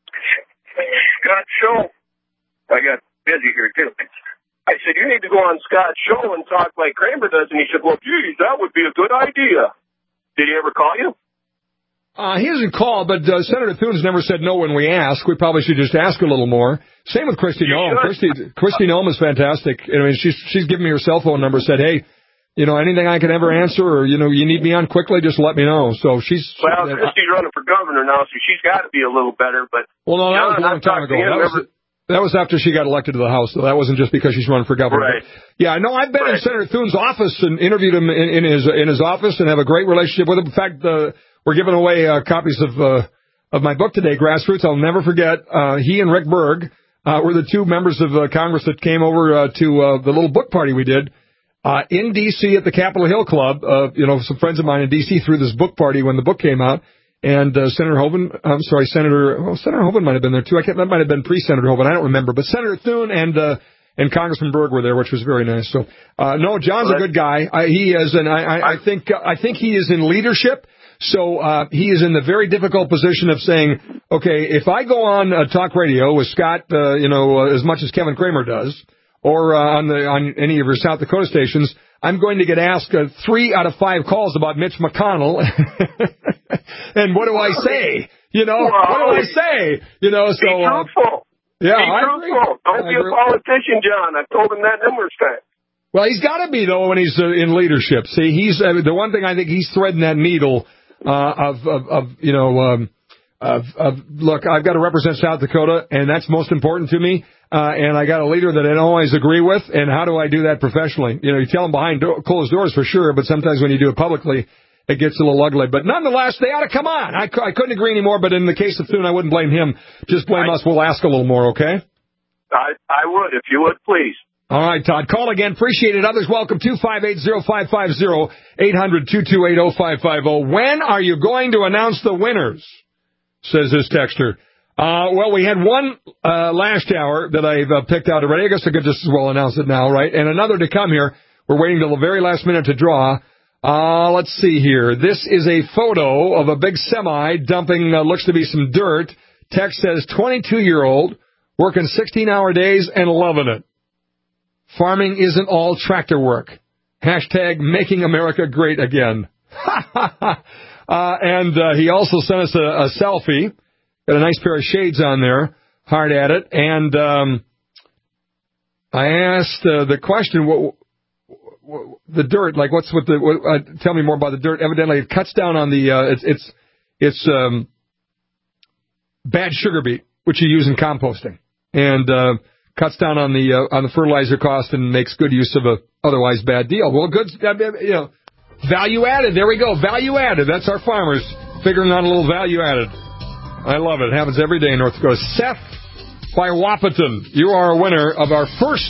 Speaker 15: Scott's show. I got busy here, too. I said, you need to go on Scott's show and talk like Kramer does. And he said, well, geez, that would be a good idea. Did he ever call you?
Speaker 2: Uh, he hasn't called, but uh, Senator Thune's never said no when we ask. We probably should just ask a little more. Same with Christy Noem. Christy, Christy Noem is fantastic. I mean, she's she's given me her cell phone number, said, hey, you know, anything I can ever answer or, you know, you need me on quickly, just let me know. So she's...
Speaker 15: Well, uh, Christy's running for governor now, so she's got to be a little better, but...
Speaker 2: Well, no, that John, was a long time ago. That was, that was after she got elected to the House, so that wasn't just because she's running for governor.
Speaker 15: Right.
Speaker 2: But, yeah, no, I've been right. in Senator Thune's office and interviewed him in, in his in his office and have a great relationship with him. In fact, uh, we're giving away uh, copies of uh, of my book today, Grassroots. I'll never forget, uh, he and Rick Berg uh, were the two members of uh, Congress that came over uh, to uh, the little book party we did. Uh, in D C at the Capitol Hill Club, uh, you know, some friends of mine in D C threw this book party when the book came out, and uh, Senator Hoeven, I'm sorry, Senator, well, Senator Hoeven might have been there too. I can't, that might have been pre-Senator Hoeven, I don't remember, but Senator Thune and uh, and Congressman Berg were there, which was very nice. So, uh, no, John's a good guy. I, he is, and I, I, I think I think he is in leadership. So uh, he is in the very difficult position of saying, okay, if I go on uh, talk radio with Scott, uh, you know, uh, as much as Kevin Kramer does, or uh, on the on any of your South Dakota stations, I'm going to get asked uh, three out of five calls about Mitch McConnell. And what do I say? You know, well, what do I say? You know, so.
Speaker 15: Be truthful.
Speaker 2: Uh, yeah,
Speaker 15: be
Speaker 2: I
Speaker 15: truthful.
Speaker 2: agree.
Speaker 15: Don't
Speaker 2: I
Speaker 15: be
Speaker 2: agree.
Speaker 15: a politician, John. I've told him that numerous times.
Speaker 2: Well, he's got to be, though, when he's uh, in leadership. See, he's uh, the one thing I think he's threading that needle uh, of, of, of, you know, um, of, of, look, I've got to represent South Dakota, and that's most important to me. Uh, and I got a leader that I don't always agree with, and how do I do that professionally? You know, you tell them behind do- closed doors for sure, but sometimes when you do it publicly, it gets a little ugly. But nonetheless, they ought to come on. I, c- I couldn't agree anymore, but in the case of Thune, I wouldn't blame him. Just blame I, us. We'll ask a little more, okay?
Speaker 15: I, I would, if you would, please.
Speaker 2: All right, Todd. Call again. Appreciate it. Others welcome. two five eight, zero five five zero, eight hundred, two two eight, zero five five zero. When are you going to announce the winners? Says this texter. Uh, well, we had one uh, last hour that I've uh, picked out already. I guess I could just as well announce it now, right? And another to come here. We're waiting till the very last minute to draw. Uh, let's see here. This is a photo of a big semi dumping, uh, looks to be some dirt. Text says twenty-two-year-old, working sixteen-hour days and loving it. Farming isn't all tractor work. Hashtag making America great again. uh, and uh, he also sent us a, a selfie. Got a nice pair of shades on there, hard at it. And um, I asked uh, the question, what, what, the dirt, like what's with the, what, uh, tell me more about the dirt. Evidently it cuts down on the, uh, it's, it's, it's um, bad sugar beet, which you use in composting. And uh, cuts down on the uh, on the fertilizer cost and makes good use of a otherwise bad deal. Well, good, you know, value added. There we go, value added. That's our farmers figuring out a little value added. I love it. It happens every day in North Dakota. Seth by Wahpeton, you are a winner of our first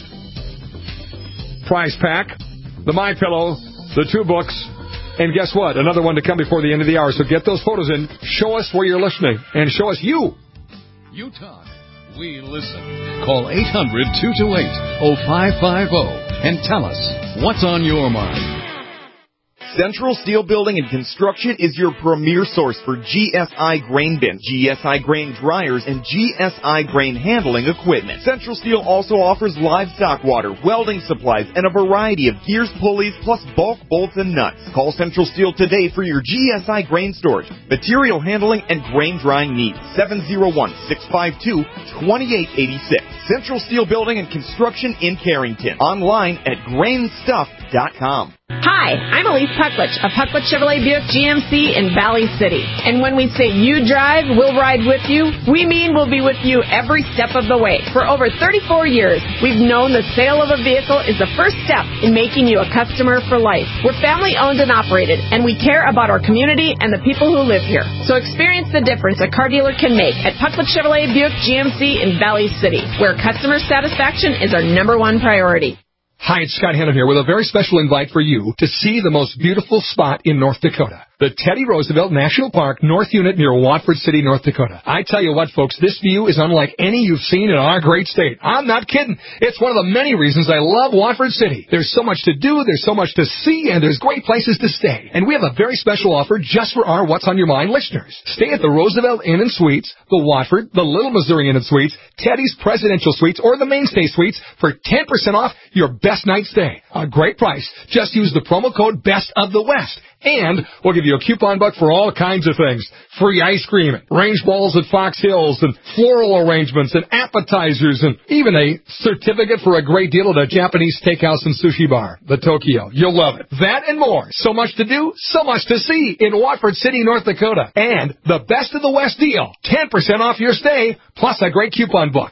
Speaker 2: prize pack, the MyPillow, the two books, and guess what? Another one to come before the end of the hour. So get those photos in. Show us where you're listening, and show us you.
Speaker 4: You talk. We listen. Call eight hundred, two two eight, zero five five zero and tell us what's on your mind.
Speaker 16: Central Steel Building and Construction is your premier source for G S I grain bins, G S I grain dryers, and G S I grain handling equipment. Central Steel also offers livestock water, welding supplies, and a variety of gears, pulleys, plus bulk bolts and nuts. Call Central Steel today for your G S I grain storage, material handling, and grain drying needs. seven oh one, six five two, two eight eight six. Central Steel Building and Construction in Carrington. Online at grain stuff dot com.
Speaker 11: Hi, I'm Elise Pucklich of Pucklich Chevrolet Buick G M C in Valley City. And when we say you drive, we'll ride with you, we mean we'll be with you every step of the way. For over thirty-four years, we've known the sale of a vehicle is the first step in making you a customer for life. We're family owned and operated, and we care about our community and the people who live here. So experience the difference a car dealer can make at Pucklich Chevrolet Buick G M C in Valley City, where customer satisfaction is our number one priority.
Speaker 2: Hi, it's Scott Hannon here with a very special invite for you to see the most beautiful spot in North Dakota. The Teddy Roosevelt National Park North Unit near Watford City, North Dakota. I tell you what, folks, this view is unlike any you've seen in our great state. I'm not kidding. It's one of the many reasons I love Watford City. There's so much to do, there's so much to see, and there's great places to stay. And we have a very special offer just for our What's on Your Mind listeners. Stay at the Roosevelt Inn and Suites, the Watford, the Little Missouri Inn and Suites, Teddy's Presidential Suites, or the Mainstay Suites for ten percent off your best night stay. A great price. Just use the promo code Best of the West. And we'll give you a coupon book for all kinds of things. Free ice cream, range balls at Fox Hills, and floral arrangements, and appetizers, and even a certificate for a great deal at a Japanese steakhouse and sushi bar, the Tokyo. You'll love it. That and more. So much to do, so much to see in Watford City, North Dakota. And the Best of the West deal, ten percent off your stay, plus a great coupon book.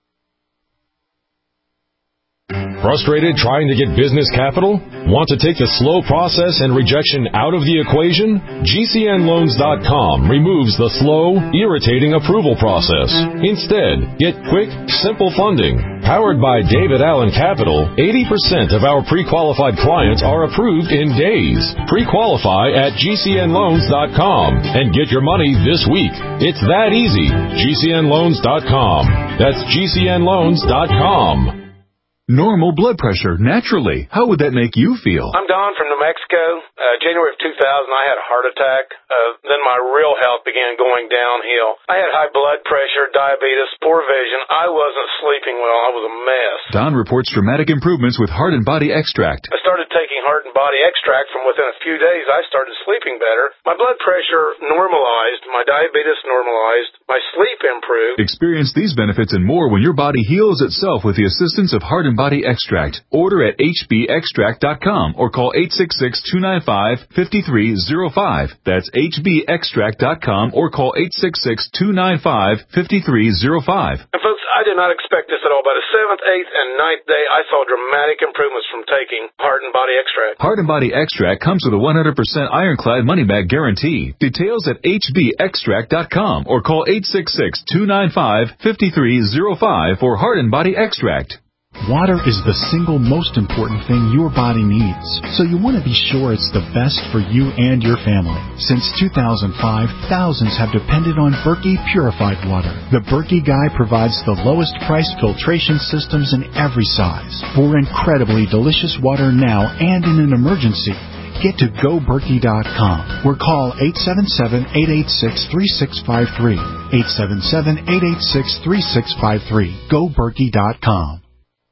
Speaker 17: Frustrated trying to get business capital? Want to take the slow process and rejection out of the equation? G C N Loans dot com removes the slow, irritating approval process. Instead, get quick, simple funding. Powered by David Allen Capital, eighty percent of our pre-qualified clients are approved in days. Pre-qualify at G C N Loans dot com and get your money this week. It's that easy. G C N Loans dot com. That's G C N Loans dot com.
Speaker 18: Normal blood pressure, naturally. How would that make you feel?
Speaker 19: I'm Don from New Mexico. Uh, January of two thousand, I had a heart attack. Uh, then my real health began going downhill. I had high blood pressure, diabetes, poor vision. I wasn't sleeping well. I was a mess.
Speaker 18: Don reports dramatic improvements with Heart and Body Extract.
Speaker 19: I started taking Heart and Body Extract. From within a few days, I started sleeping better. My blood pressure normalized. My diabetes normalized. My sleep improved.
Speaker 18: Experience these benefits and more when your body heals itself with the assistance of Heart and Body Extract. Order at H B extract dot com or call eight six six, two nine five, five three zero five. That's H B extract dot com or call eight six six, two nine five, five three zero five.
Speaker 19: And folks, I did not expect this at all. By the seventh, eighth, and ninth day, I saw dramatic improvements from taking Heart and Body Extract.
Speaker 18: Heart and Body Extract comes with a one hundred percent ironclad money-back guarantee. Details at H B extract dot com or call eight six six, two nine five, five three zero five for Heart and Body Extract.
Speaker 20: Water is the single most important thing your body needs, so you want to be sure it's the best for you and your family. Since two thousand five, thousands have depended on Berkey purified water. The Berkey Guy provides the lowest priced filtration systems in every size for incredibly delicious water now and in an emergency. Get to go berkey dot com or call eight seven seven, eight eight six, three six five three. eight seven seven, eight eight six, three six five three. go berkey dot com.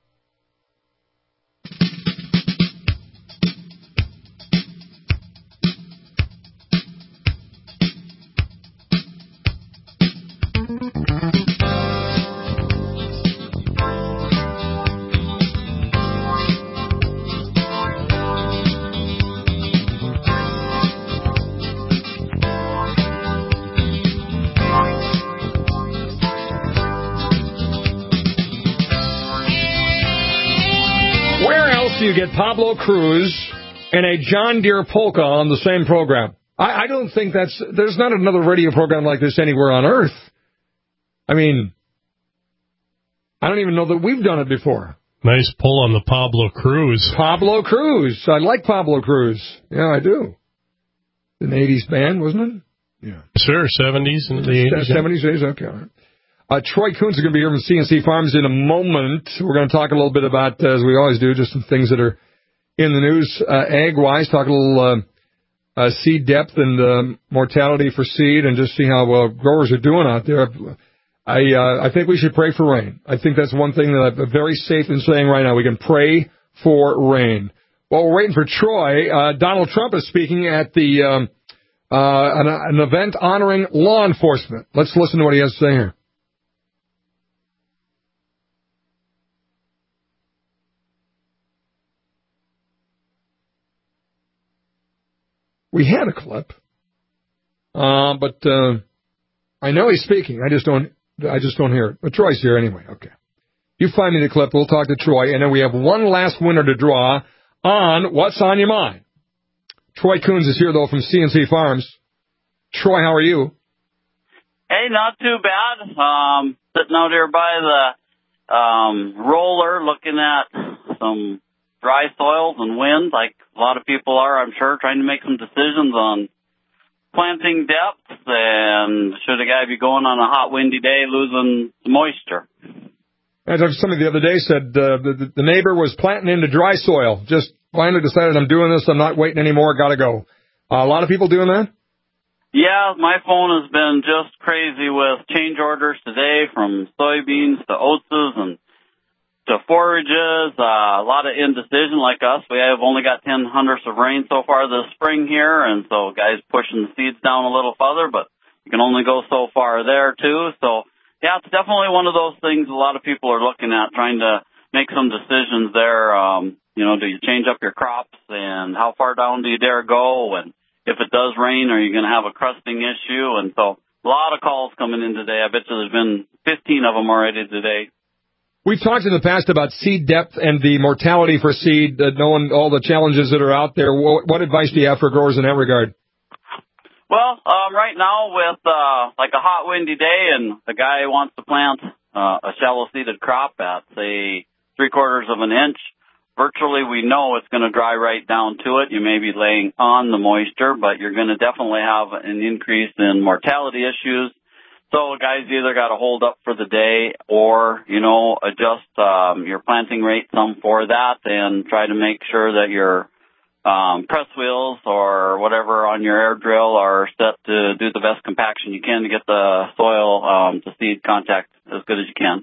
Speaker 2: You get Pablo Cruz and a John Deere polka on the same program. I, I don't think that's... There's not another radio program like this anywhere on Earth. I mean, I don't even know that we've done it before.
Speaker 9: Nice pull on the Pablo Cruz.
Speaker 2: Pablo Cruz. I like Pablo Cruz. Yeah, I do. An eighties band, wasn't it? Yeah.
Speaker 9: Sure, seventies and the eighties.
Speaker 2: seventies, eighties, okay, all right. Uh, Troy Coons is going to be here from C N C Farms in a moment. We're going to talk a little bit about, uh, as we always do, just some things that are in the news uh, ag-wise, talk a little uh, uh, seed depth and uh, mortality for seed and just see how uh, growers are doing out there. I uh, I think we should pray for rain. I think that's one thing that I'm very safe in saying right now. We can pray for rain. While we're waiting for Troy, uh, Donald Trump is speaking at the um, uh, an, an event honoring law enforcement. Let's listen to what he has to say here. We had a clip. Uh, but uh, I know he's speaking. I just don't I just don't hear it. But Troy's here anyway. Okay. You find me the clip. We'll talk to Troy. And then we have one last winner to draw on What's on Your Mind. Troy Coons is here, though, from C N C Farms. Troy, how are you?
Speaker 21: Hey, not too bad. Um, sitting out here by the um, roller looking at some dry soils and wind, like a lot of people are, I'm sure, trying to make some decisions on planting depth, and should a guy be going on a hot, windy day losing moisture?
Speaker 2: As somebody the other day said, uh, the, the neighbor was planting into dry soil. Just finally decided, I'm doing this, I'm not waiting anymore, got to go. Uh, a lot of people doing that?
Speaker 21: Yeah, my phone has been just crazy with change orders today, from soybeans to oats and to forages. Uh, a lot of indecision like us. We have only got ten hundredths of rain so far this spring here, and so guys pushing the seeds down a little further, but you can only go so far there too. So, yeah, it's definitely one of those things a lot of people are looking at, trying to make some decisions there. Um, you know, do you change up your crops, and how far down do you dare go? And if it does rain, are you going to have a crusting issue? And so a lot of calls coming in today. I bet you there's been fifteen of them already today.
Speaker 2: We've talked in the past about seed depth and the mortality for seed, uh, knowing all the challenges that are out there. What, what advice do you have for growers in that regard?
Speaker 21: Well, um, right now with uh, like a hot, windy day, and the guy wants to plant uh, a shallow-seeded crop at, say, three-quarters of an inch, virtually we know it's going to dry right down to it. You may be laying on the moisture, but you're going to definitely have an increase in mortality issues. So guys either got to hold up for the day or, you know, adjust um, your planting rate some for that, and try to make sure that your um, press wheels or whatever on your air drill are set to do the best compaction you can to get the soil um, to seed contact as good as you can.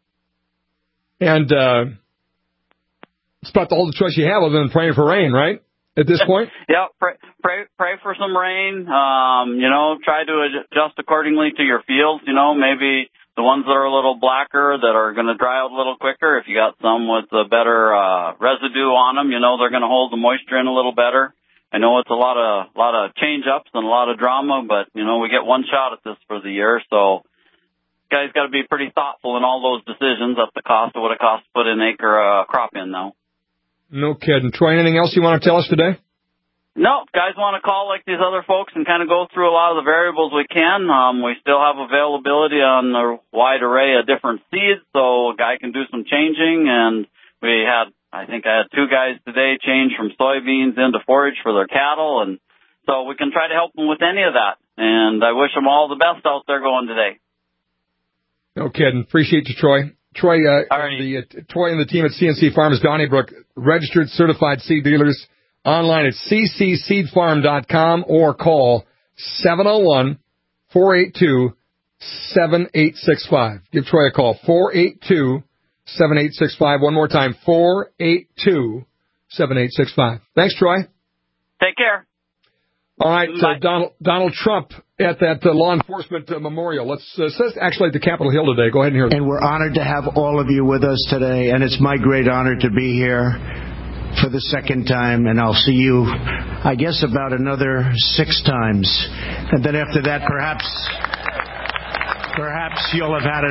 Speaker 2: And uh, it's about all the choice you have other than praying for rain, right? At this point?
Speaker 21: Yeah, pray, pray, pray for some rain. Um, you know, try to adjust accordingly to your fields. You know, maybe the ones that are a little blacker that are going to dry out a little quicker. If you got some with a better uh, residue on them, you know, they're going to hold the moisture in a little better. I know it's a lot of lot of change ups and a lot of drama, but you know, we get one shot at this for the year, so guys got to be pretty thoughtful in all those decisions at the cost of what it costs to put an acre uh, crop in now.
Speaker 2: No kidding. Troy, anything else you want to tell us today?
Speaker 21: No, guys want to call like these other folks and kind of go through a lot of the variables we can. Um, we still have availability on a wide array of different seeds, so a guy can do some changing. And we had, I think I had two guys today change from soybeans into forage for their cattle, and so we can try to help them with any of that. And I wish them all the best out there going today.
Speaker 2: No kidding. Appreciate you, Troy. Troy, uh, and the, uh, Troy and the team at C N C Farms Donnybrook, registered certified seed dealers, online at c c seed farm dot com or call seven oh one, four eight two, seven eight six five. Give Troy a call, four eight two, seven eight six five. One more time, four eight two, seven eight six five. Thanks, Troy.
Speaker 21: Take care.
Speaker 2: All right, uh, Donald, Donald Trump at that uh, law enforcement uh, memorial. Let's uh, says actually at the Capitol Hill today. Go ahead and hear that.
Speaker 22: And we're honored to have all of you with us today, and it's my great honor to be here for the second time, and I'll see you, I guess, about another six times. And then after that, perhaps, perhaps you'll have had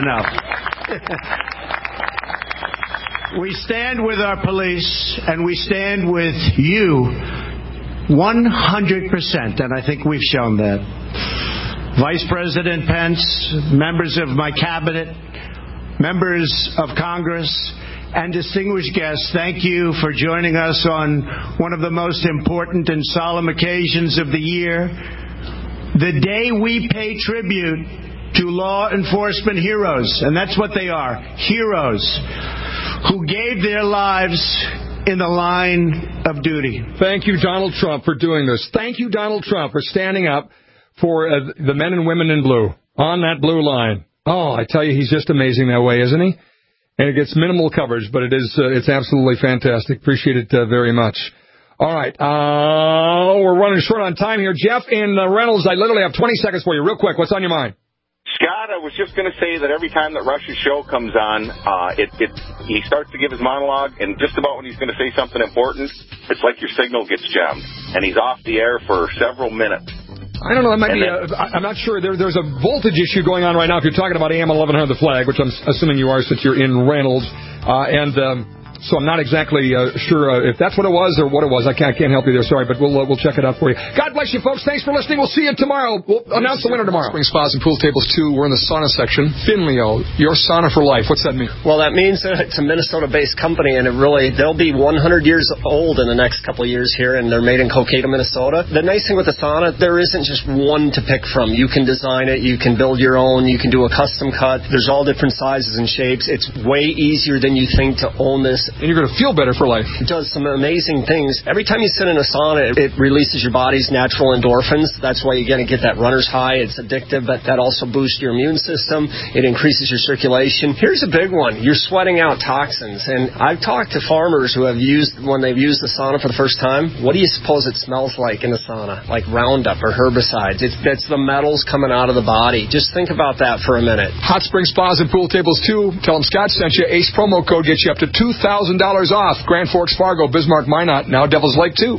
Speaker 22: enough. We stand with our police, and we stand with you one hundred percent, and I think we've shown that. Vice President Pence, members of my cabinet, members of Congress, and distinguished guests, thank you for joining us on one of the most important and solemn occasions of the year, the day we pay tribute to law enforcement heroes, and that's what they are, heroes, who gave their lives in the line of duty.
Speaker 2: Thank you, Donald Trump, for doing this. Thank you, Donald Trump, for standing up for uh, the men and women in blue on that blue line. Oh, I tell you, he's just amazing that way, isn't he? And it gets minimal coverage, but it is uh, it's absolutely fantastic. Appreciate it uh, very much. All right, uh, we're running short on time here. Jeff in uh, Reynolds, I literally have twenty seconds for you. Real quick, what's on your mind?
Speaker 23: Scott, I
Speaker 3: was just going to say that every time that Rush's show comes on, uh, it, it he starts to give his monologue, and just about when he's going to say something important, it's like your signal gets jammed, and he's off the air for several minutes.
Speaker 2: I don't know. It might be. A, I'm not sure. There, there's a voltage issue going on right now. If you're talking about A M eleven hundred The Flag, which I'm assuming you are since you're in Reynolds, uh, and. Um, So I'm not exactly uh, sure uh, if that's what it was or what it was. I can't, I can't help you there. Sorry, but we'll uh, we'll check it out for you. God bless you, folks. Thanks for listening. We'll see you tomorrow. We'll announce the winner tomorrow.
Speaker 5: Spring Spas and Pool Tables two. We're in the sauna section. Finleo, your sauna for life. What's that mean?
Speaker 23: Well, that means that it's a Minnesota-based company, and it really they'll be one hundred years old in the next couple of years here, and they're made in Cokato, Minnesota. The nice thing with the sauna, there isn't just one to pick from. You can design it. You can build your own. You can do a custom cut. There's all different sizes and shapes. It's way easier than you think to own this.
Speaker 5: And you're going to feel better for life.
Speaker 23: It does some amazing things. Every time you sit in a sauna, it releases your body's natural endorphins. That's why you're going to get that runner's high. It's addictive, but that also boosts your immune system. It increases your circulation. Here's a big one. You're sweating out toxins. And I've talked to farmers who have used, when they've used the sauna for the first time, what do you suppose it smells like in the sauna? Like Roundup or herbicides. It's, it's the metals coming out of the body. Just think about that for a minute.
Speaker 5: Hot Spring Spas and Pool Tables two. Tell them Scott sent you. ACE promo code gets you up to two thousand dollars off. Grand Forks, Fargo, Bismarck, Minot, now Devil's Lake, too.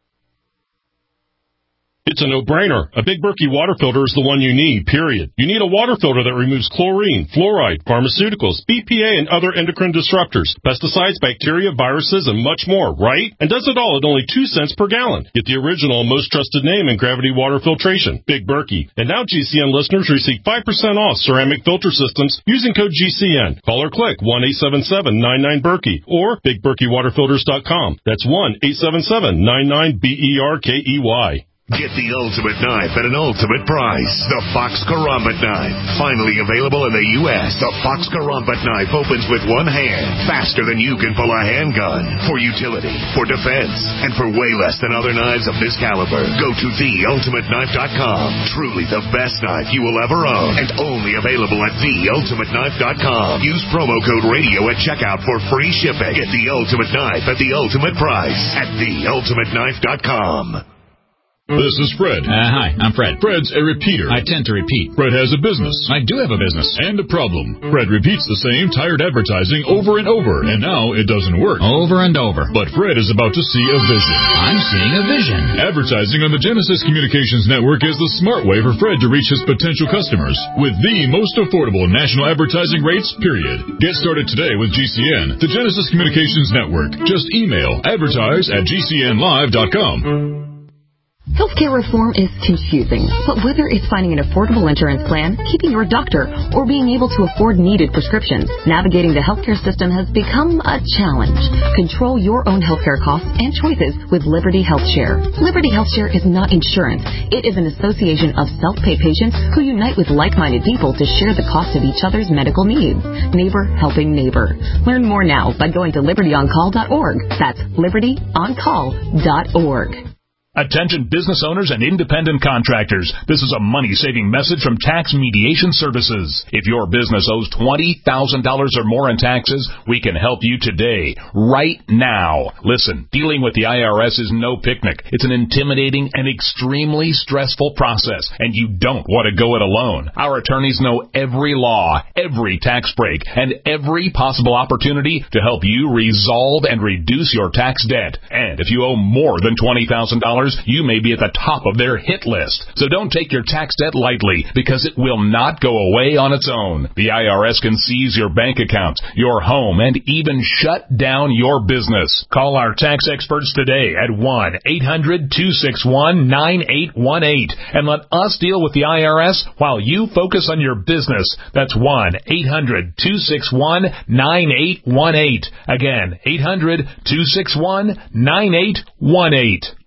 Speaker 9: It's a no-brainer. A Big Berkey water filter is the one you need, period. You need a water filter that removes chlorine, fluoride, pharmaceuticals, B P A, and other endocrine disruptors, pesticides, bacteria, viruses, and much more, right? And does it all at only two cents per gallon. Get the original, most trusted name in gravity water filtration, Big Berkey. And now G C N listeners receive five percent off ceramic filter systems using code G C N. Call or click one eight seven seven nine nine Berkey or big berkey water filters dot com. That's one eight seven seven nine nine B E R K E Y.
Speaker 1: Get the ultimate knife at an ultimate price. The Fox Karambit knife. Finally available in the U S The Fox Karambit knife opens with one hand, faster than you can pull a handgun. For utility, for defense, and for way less than other knives of this caliber. Go to the ultimate knife dot com. Truly the best knife you will ever own. And only available at the ultimate knife dot com. Use promo code radio at checkout for free shipping. Get the ultimate knife at the ultimate price at the ultimate knife dot com.
Speaker 18: This is Fred.
Speaker 24: Uh, hi, I'm Fred.
Speaker 18: Fred's a repeater.
Speaker 24: I tend to repeat.
Speaker 18: Fred has a business.
Speaker 24: I do have a business.
Speaker 18: And a problem. Fred repeats the same tired advertising over and over, and now it doesn't work.
Speaker 24: Over and over.
Speaker 18: But Fred is about to see a vision.
Speaker 24: I'm seeing a vision.
Speaker 18: Advertising on the Genesis Communications Network is the smart way for Fred to reach his potential customers with the most affordable national advertising rates, period. Get started today with G C N, the Genesis Communications Network. Just email advertise at G C N live dot com.
Speaker 25: Healthcare reform is confusing, but whether it's finding an affordable insurance plan, keeping your doctor, or being able to afford needed prescriptions, navigating the healthcare system has become a challenge. Control your own healthcare costs and choices with Liberty HealthShare. Liberty HealthShare is not insurance. It is an association of self-pay patients who unite with like-minded people to share the cost of each other's medical needs. Neighbor helping neighbor. Learn more now by going to liberty on call dot org. That's liberty on call dot org.
Speaker 26: Attention business owners and independent contractors. This is a money-saving message from Tax Mediation Services. If your business owes twenty thousand dollars or more in taxes, we can help you today, right now. Listen, dealing with the I R S is no picnic. It's an intimidating and extremely stressful process, and you don't want to go it alone. Our attorneys know every law, every tax break, and every possible opportunity to help you resolve and reduce your tax debt. And if you owe more than twenty thousand dollars, you may be at the top of their hit list. So don't take your tax debt lightly, because it will not go away on its own. The I R S can seize your bank account, your home, and even shut down your business. Call our tax experts today at one eight hundred two six one nine eight one eight and let us deal with the I R S while you focus on your business. That's one eight hundred two six one nine eight one eight. Again, eight hundred two six one nine eight one eight.